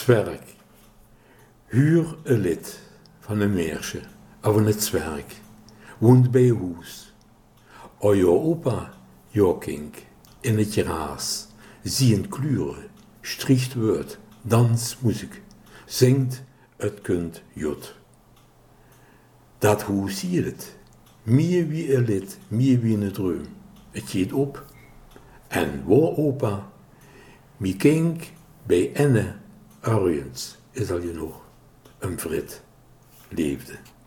zwerk. Huur een lid van een meisje, of het zwerk, woont bij je huis. O je opa, Jokink, in het geraas, zie kleuren, stricht woord, dans muziek, zingt het kunt jut. Dat huis zie het, meer wie een lid, meer wie een droom. Het gaat op, en waar opa, mi kink bij enne Arjens is al je nog een vrit leefde.